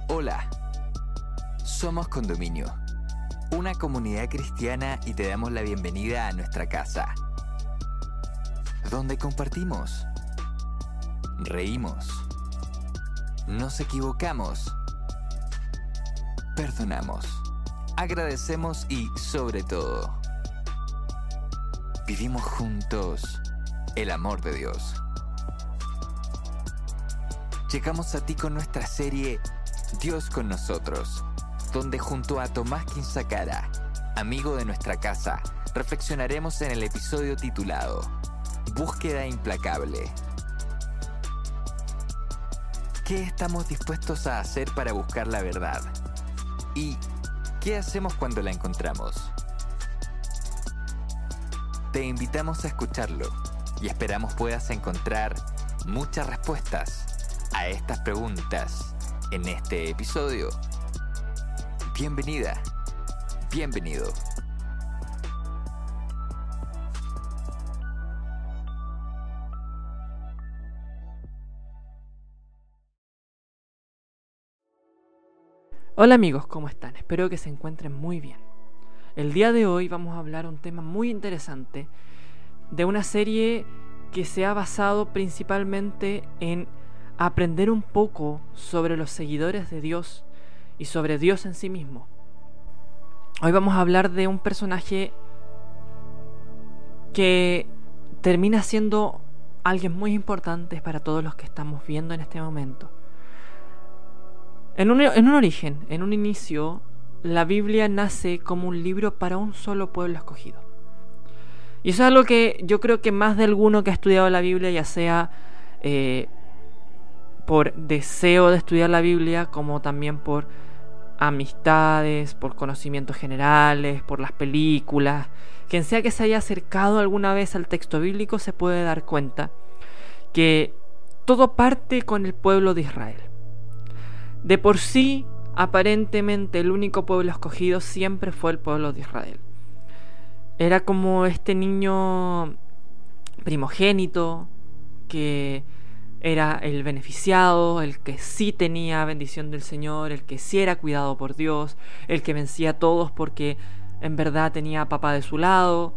Hola, somos Condominio, una comunidad cristiana y te damos la bienvenida a nuestra casa, donde compartimos, reímos, nos equivocamos, perdonamos, agradecemos y, sobre todo, vivimos juntos el amor de Dios. Llegamos a ti con nuestra serie Dios con nosotros, donde junto a Tomás Quinzacara, amigo de nuestra casa, reflexionaremos en el episodio titulado Búsqueda implacable. ¿Qué estamos dispuestos a hacer para buscar la verdad? ¿Y qué hacemos cuando la encontramos? Te invitamos a escucharlo y esperamos puedas encontrar muchas respuestas a estas preguntas en este episodio. Bienvenida, bienvenido. Hola amigos, ¿cómo están? Espero que se encuentren muy bien. El día de hoy vamos a hablar un tema muy interesante de una serie que se ha basado principalmente en aprender un poco sobre los seguidores de Dios y sobre Dios en sí mismo. Hoy vamos a hablar de un personaje que termina siendo alguien muy importante para todos los que estamos viendo en este momento. En un inicio, la Biblia nace como un libro para un solo pueblo escogido. Y eso es algo que yo creo que más de alguno que ha estudiado la Biblia, ya sea por deseo de estudiar la Biblia, como también por amistades, por conocimientos generales, por las películas, quien sea que se haya acercado alguna vez al texto bíblico se puede dar cuenta que todo parte con el pueblo de Israel. De por sí, aparentemente el único pueblo escogido siempre fue el pueblo de Israel. Era como este niño primogénito que era el beneficiado, el que sí tenía bendición del Señor, el que sí era cuidado por Dios, el que vencía a todos porque en verdad tenía a papá de su lado.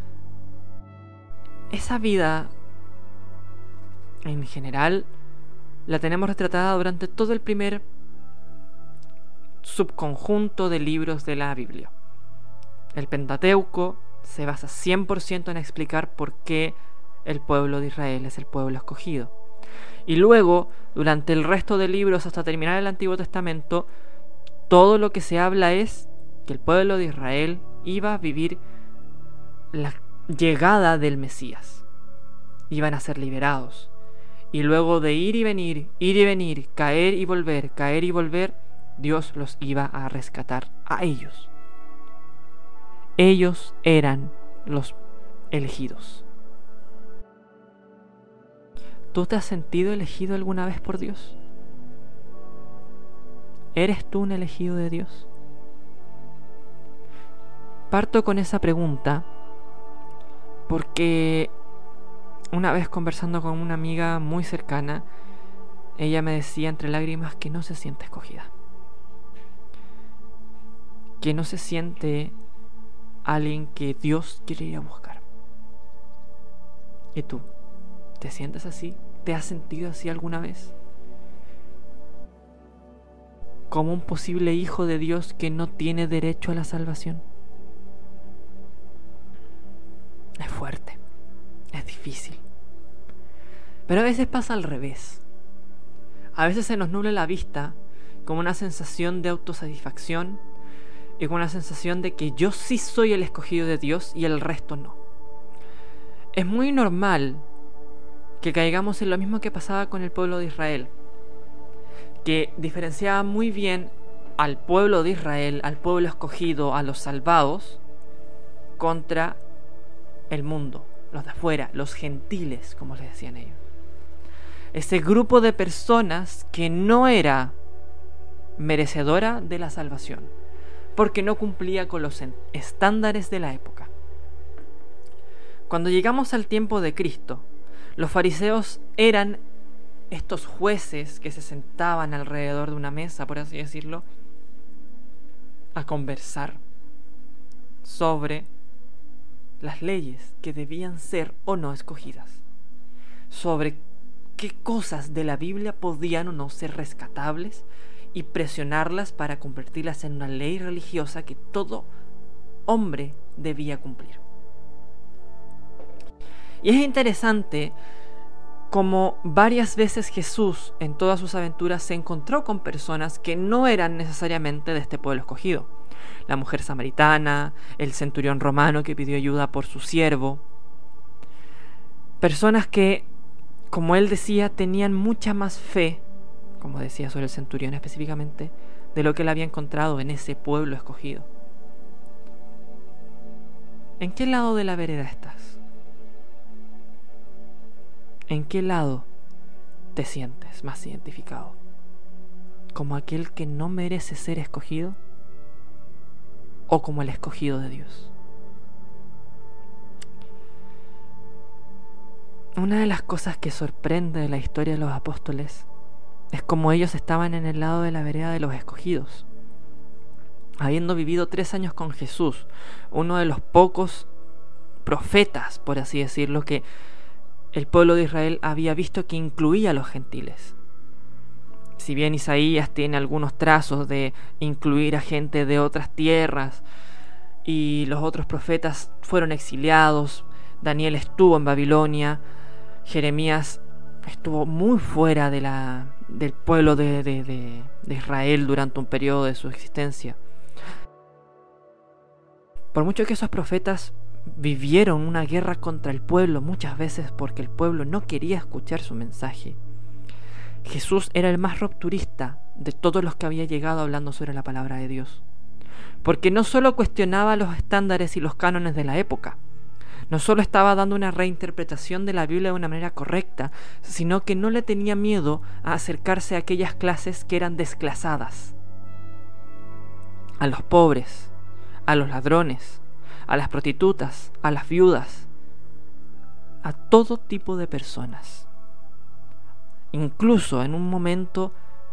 Esa vida, en general, la tenemos retratada durante todo el primer subconjunto de libros de la Biblia. El Pentateuco se basa 100% en explicar por qué el pueblo de Israel es el pueblo escogido. Y luego, durante el resto de libros hasta terminar el Antiguo Testamento, todo lo que se habla es que el pueblo de Israel iba a vivir la llegada del Mesías. Iban a ser liberados. Y luego de ir y venir, caer y volver, Dios los iba a rescatar a ellos. Ellos eran los elegidos. ¿Tú te has sentido elegido alguna vez por Dios? ¿Eres tú un elegido de Dios? Parto con esa pregunta porque una vez conversando con una amiga muy cercana, ella me decía entre lágrimas que no se siente escogida. Que no se siente alguien que Dios quiere ir a buscar. ¿Y tú? ¿Te sientes así? ¿Te has sentido así alguna vez? ¿Como un posible hijo de Dios que no tiene derecho a la salvación? Es fuerte, es difícil. Pero a veces pasa al revés. A veces se nos nubla la vista como una sensación de autosatisfacción y con una sensación de que yo sí soy el escogido de Dios y el resto no. Es muy normal que caigamos en lo mismo que pasaba con el pueblo de Israel, que diferenciaba muy bien al pueblo de Israel, al pueblo escogido, a los salvados, contra el mundo, los de afuera, los gentiles, como les decían ellos. Ese grupo de personas que no era merecedora de la salvación, porque no cumplía con los estándares de la época. Cuando llegamos al tiempo de Cristo, los fariseos eran estos jueces que se sentaban alrededor de una mesa, por así decirlo, a conversar sobre las leyes que debían ser o no escogidas, sobre qué cosas de la Biblia podían o no ser rescatables y presionarlas para convertirlas en una ley religiosa que todo hombre debía cumplir. Y es interesante como varias veces Jesús en todas sus aventuras se encontró con personas que no eran necesariamente de este pueblo escogido. La mujer samaritana, el centurión romano que pidió ayuda por su siervo. Personas que, como él decía, tenían mucha más fe, como decía sobre el centurión específicamente, de lo que él había encontrado en ese pueblo escogido. ¿En qué lado de la vereda estás? ¿En qué lado te sientes más identificado? ¿Como aquel que no merece ser escogido? ¿O como el escogido de Dios? Una de las cosas que sorprende de la historia de los apóstoles es como ellos estaban en el lado de la vereda de los escogidos, habiendo vivido 3 años con Jesús, uno de los pocos profetas, por así decirlo, que el pueblo de Israel había visto que incluía a los gentiles. Si bien Isaías tiene algunos trazos de incluir a gente de otras tierras y los otros profetas fueron exiliados, Daniel estuvo en Babilonia, Jeremías estuvo muy fuera del pueblo de Israel durante un periodo de su existencia. Por mucho que esos profetas vivieron una guerra contra el pueblo, muchas veces porque el pueblo no quería escuchar su mensaje, Jesús era el más rupturista de todos los que había llegado hablando sobre la palabra de Dios, porque no solo cuestionaba los estándares y los cánones de la época, no solo estaba dando una reinterpretación de la Biblia de una manera correcta, sino que no le tenía miedo a acercarse a aquellas clases que eran desclasadas, a los pobres, a los ladrones, a las prostitutas, a las viudas, a todo tipo de personas. Incluso en un momento,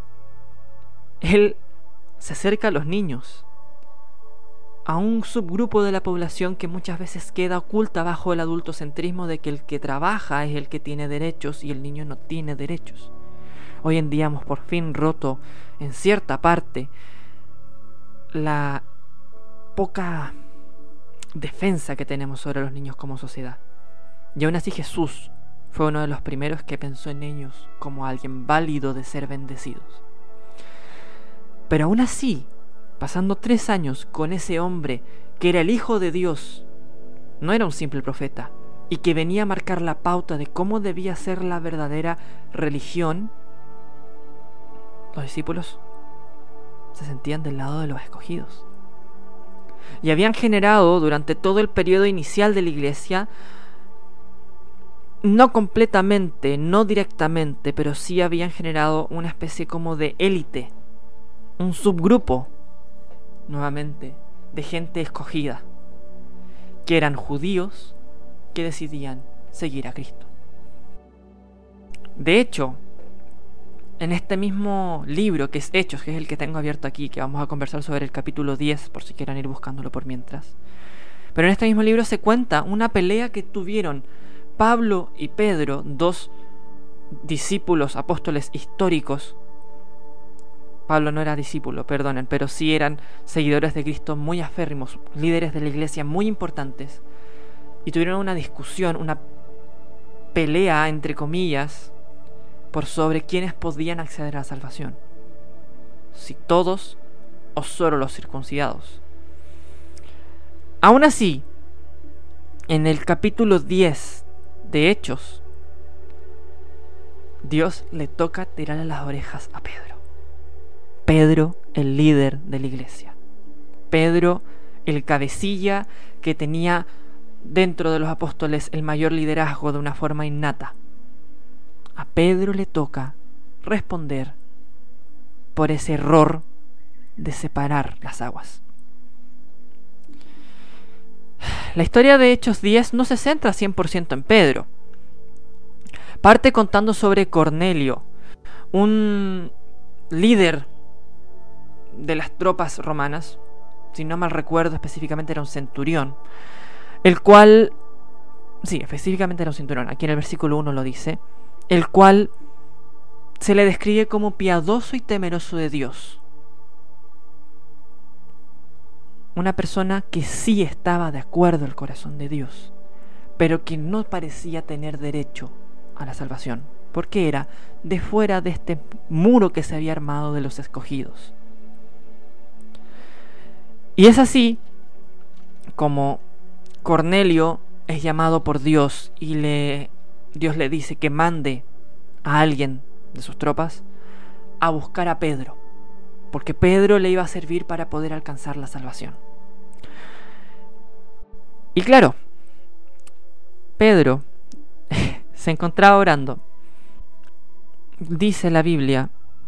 él se acerca a los niños, a un subgrupo de la población que muchas veces queda oculta bajo el adultocentrismo de que el que trabaja es el que tiene derechos y el niño no tiene derechos. Hoy en día hemos por fin roto, en cierta parte, la poca defensa que tenemos sobre los niños como sociedad. Y aún así Jesús fue uno de los primeros que pensó en ellos como alguien válido de ser bendecidos. Pero aún así, pasando 3 años con ese hombre que era el Hijo de Dios, no era un simple profeta, y que venía a marcar la pauta de cómo debía ser la verdadera religión, los discípulos se sentían del lado de los escogidos. Y habían generado durante todo el periodo inicial de la iglesia, no completamente, no directamente, pero sí habían generado una especie como de élite, un subgrupo, nuevamente, de gente escogida, que eran judíos que decidían seguir a Cristo. De hecho, en este mismo libro que es Hechos, que es el que tengo abierto aquí, que vamos a conversar sobre el capítulo 10, por si quieren ir buscándolo por mientras, pero en este mismo libro se cuenta una pelea que tuvieron Pablo y Pedro, 2 discípulos, apóstoles históricos. Pablo no era discípulo, perdonen, pero sí eran seguidores de Cristo muy aférrimos, líderes de la iglesia muy importantes, y tuvieron una discusión, una pelea, entre comillas, por sobre quiénes podían acceder a la salvación, si todos o solo los circuncidados. Aún así, en el capítulo 10 de Hechos, Dios le toca tirarle las orejas a Pedro. Pedro, el líder de la iglesia. Pedro, el cabecilla que tenía dentro de los apóstoles el mayor liderazgo de una forma innata. A Pedro le toca responder por ese error de separar las aguas. La historia de Hechos 10 no se centra 100% en Pedro, Parte contando sobre Cornelio, un líder de las tropas romanas, si no mal recuerdo específicamente era un centurión, el cual, sí, específicamente era un centurión, aquí en el versículo 1 lo dice, el cual se le describe como piadoso y temeroso de Dios. Una persona que sí estaba de acuerdo al corazón de Dios, pero que no parecía tener derecho a la salvación, porque era de fuera de este muro que se había armado de los escogidos. Y es así como Cornelio es llamado por Dios y Dios le dice que mande a alguien de sus tropas a buscar a Pedro, porque Pedro le iba a servir para poder alcanzar la salvación. Y claro, Pedro se encontraba orando. Dice la Biblia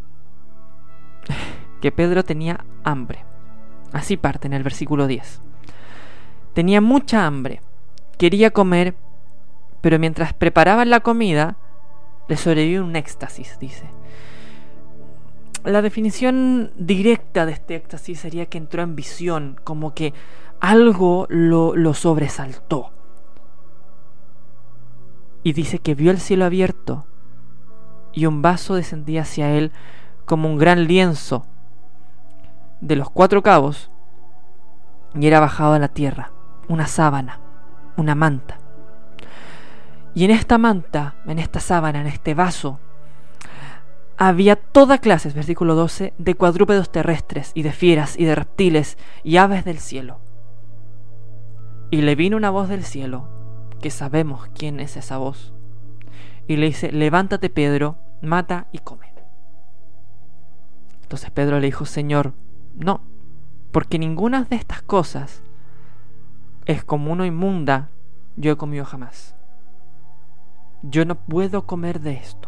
que Pedro tenía hambre. Así parte en el versículo 10. Tenía mucha hambre, quería comer, pero mientras preparaban la comida, le sobrevivió un éxtasis, dice. La definición directa de este éxtasis sería que entró en visión, como que algo lo sobresaltó. Y dice que vio el cielo abierto y un vaso descendía hacia él como un gran lienzo de los 4 cabos y era bajado a la tierra, una sábana, una manta. Y en esta manta, en esta sábana, en este vaso, había toda clase, versículo 12, de cuadrúpedos terrestres y de fieras y de reptiles y aves del cielo. Y le vino una voz del cielo, que sabemos quién es esa voz, y le dice: levántate, Pedro, mata y come. Entonces Pedro le dijo: Señor, no, porque ninguna de estas cosas es común o inmunda yo he comido jamás. Yo no puedo comer de esto.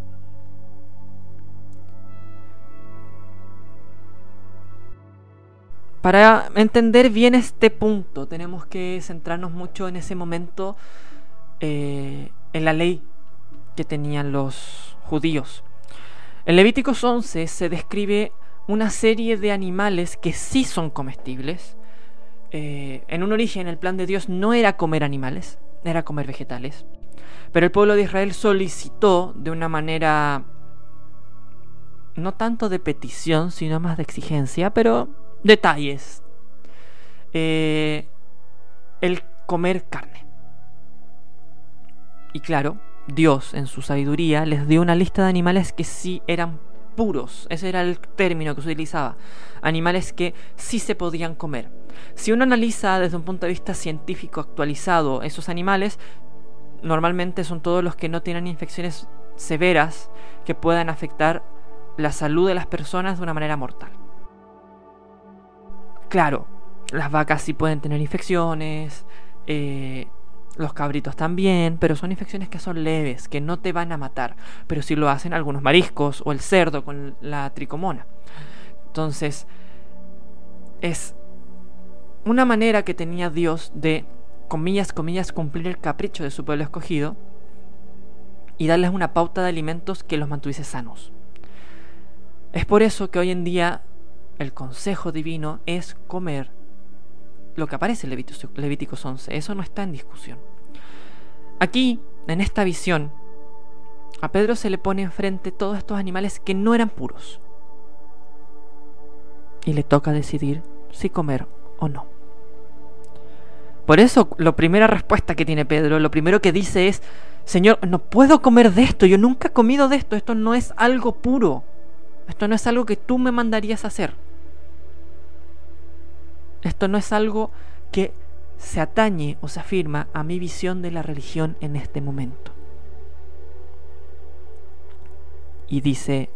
Para entender bien este punto, tenemos que centrarnos mucho en ese momento en la ley que tenían los judíos. En Levíticos 11 se describe una serie de animales que sí son comestibles. En un origen, el plan de Dios no era comer animales, era comer vegetales. Pero el pueblo de Israel solicitó de una manera no tanto de petición, sino más de exigencia, pero detalles, el comer carne. Y claro, Dios en su sabiduría les dio una lista de animales que sí eran puros. Ese era el término que se utilizaba. Animales que sí se podían comer. Si uno analiza desde un punto de vista científico actualizado esos animales, normalmente son todos los que no tienen infecciones severas que puedan afectar la salud de las personas de una manera mortal. Claro, las vacas sí pueden tener infecciones, los cabritos también, pero son infecciones que son leves, que no te van a matar, pero sí lo hacen algunos mariscos o el cerdo con la tricomona. Entonces, es una manera que tenía Dios de, comillas, cumplir el capricho de su pueblo escogido y darles una pauta de alimentos que los mantuviese sanos. Es por eso que hoy en día el consejo divino es comer lo que aparece en Levíticos 11. Eso no está en discusión. Aquí, en esta visión, a Pedro se le pone enfrente todos estos animales que no eran puros. Y le toca decidir si comer o no. Por eso, la primera respuesta que tiene Pedro, lo primero que dice es: Señor, no puedo comer de esto, yo nunca he comido de esto, esto no es algo puro, esto no es algo que tú me mandarías a hacer. Esto no es algo que se atañe o se afirma a mi visión de la religión en este momento. Y dice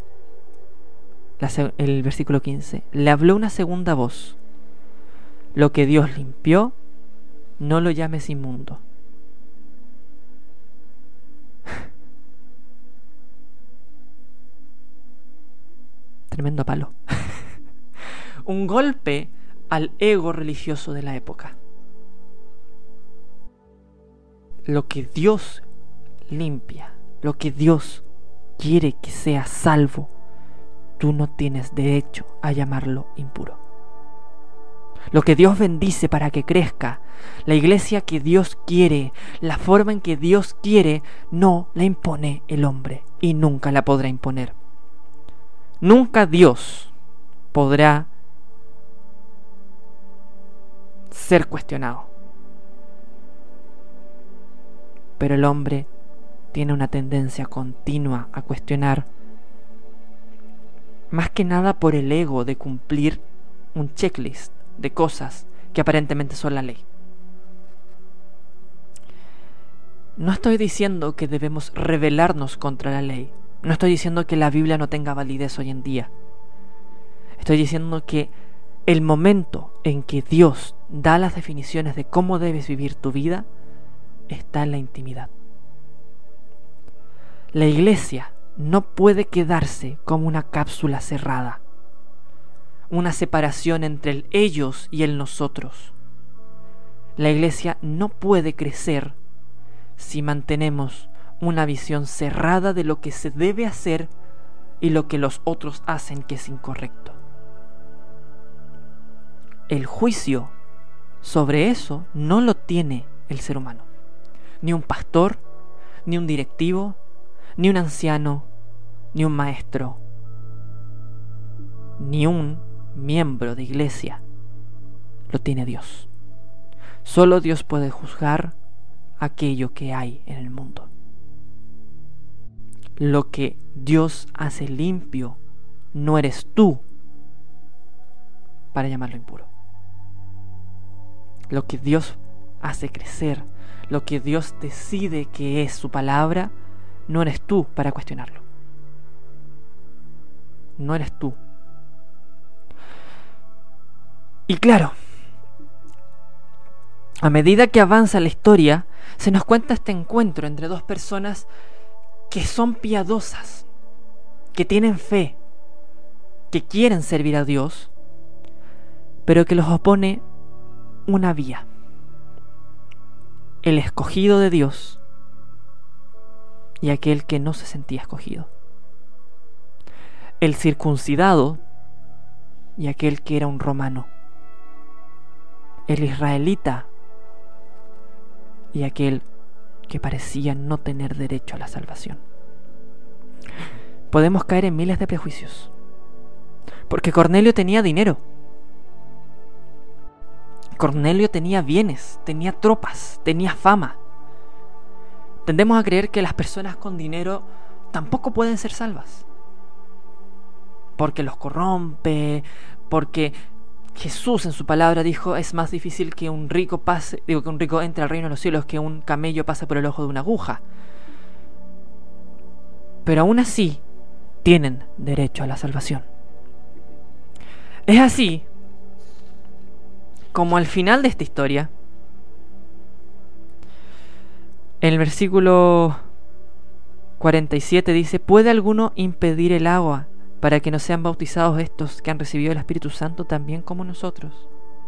el versículo 15: le habló una segunda voz: lo que Dios limpió, no lo llames inmundo. Tremendo palo. Un golpe al ego religioso de la época. Lo que Dios limpia, lo que Dios quiere que sea salvo, tú no tienes derecho a llamarlo impuro. Lo que Dios bendice para que crezca, la iglesia que Dios quiere, la forma en que Dios quiere, no la impone el hombre y nunca la podrá imponer. Nunca Dios podrá ser cuestionado. Pero el hombre tiene una tendencia continua a cuestionar, más que nada por el ego de cumplir un checklist de cosas que aparentemente son la ley. No estoy diciendo que debemos rebelarnos contra la ley. No estoy diciendo que la Biblia no tenga validez hoy en día. Estoy diciendo que el momento en que Dios da las definiciones de cómo debes vivir tu vida está en la intimidad. La iglesia no puede quedarse como una cápsula cerrada, una separación entre el ellos y el nosotros. La iglesia no puede crecer si mantenemos una visión cerrada de lo que se debe hacer y lo que los otros hacen que es incorrecto. El juicio sobre eso no lo tiene el ser humano. Ni un pastor, ni un directivo, ni un anciano, ni un maestro, ni un miembro de iglesia. Lo tiene Dios. Solo Dios puede juzgar aquello que hay en el mundo. Lo que Dios hace limpio no eres tú para llamarlo impuro. Lo que Dios hace crecer, lo que Dios decide que es su palabra, no eres tú para cuestionarlo. No eres tú. Y claro, a medida que avanza la historia, se nos cuenta este encuentro entre dos personas que son piadosas, que tienen fe, que quieren servir a Dios, pero que los opone una vía: el escogido de Dios y aquel que no se sentía escogido, el circuncidado y aquel que era un romano, el israelita y aquel que parecía no tener derecho a la salvación. Podemos caer en miles de prejuicios, porque Cornelio tenía dinero, Cornelio tenía bienes, tenía tropas, tenía fama. Tendemos a creer que las personas con dinero tampoco pueden ser salvas, porque los corrompe, porque Jesús en su palabra dijo: es más difícil que un rico entre al reino de los cielos que un camello pase por el ojo de una aguja. Pero aún así tienen derecho a la salvación. Es así como al final de esta historia, en el versículo 47 dice: ¿puede alguno impedir el agua para que no sean bautizados estos que han recibido el Espíritu Santo también como nosotros?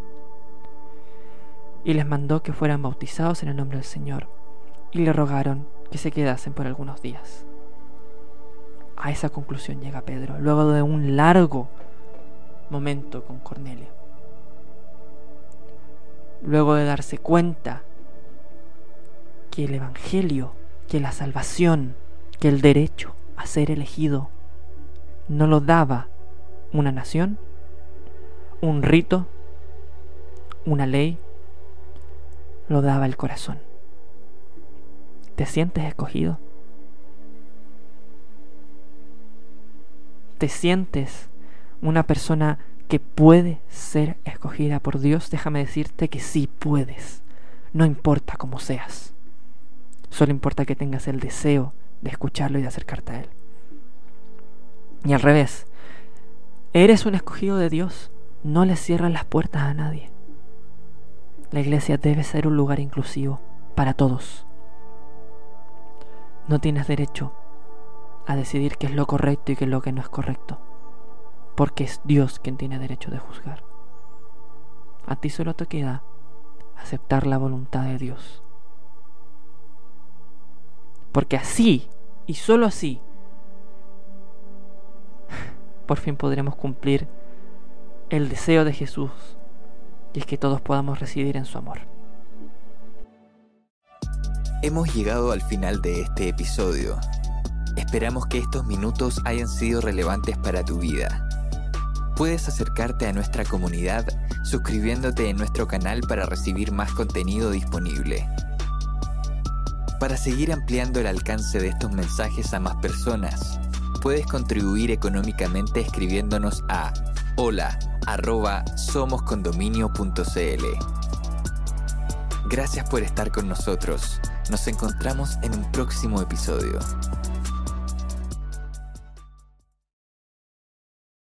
Y les mandó que fueran bautizados en el nombre del Señor, y le rogaron que se quedasen por algunos días. A esa conclusión llega Pedro, luego de un largo momento con Cornelio. Luego de darse cuenta que el Evangelio, que la salvación, que el derecho a ser elegido no lo daba una nación, un rito, una ley, lo daba el corazón. ¿Te sientes escogido? ¿Te sientes una persona que puede ser escogida por Dios? Déjame decirte que sí puedes. No importa cómo seas. Solo importa que tengas el deseo de escucharlo y de acercarte a Él. Y al revés, eres un escogido de Dios. No le cierras las puertas a nadie. La iglesia debe ser un lugar inclusivo para todos. No tienes derecho a decidir qué es lo correcto y qué es lo que no es correcto, porque es Dios quien tiene derecho de juzgar. A ti solo te queda aceptar la voluntad de Dios, porque así Y solo así, por fin podremos cumplir el deseo de Jesús, y es que todos podamos residir en su amor. Hemos llegado al final de este episodio. Esperamos que estos minutos hayan sido relevantes para tu vida. Puedes acercarte a nuestra comunidad suscribiéndote en nuestro canal para recibir más contenido disponible. Para seguir ampliando el alcance de estos mensajes a más personas, puedes contribuir económicamente escribiéndonos a hola@somoscondominio.cl. Gracias por estar con nosotros. Nos encontramos en un próximo episodio.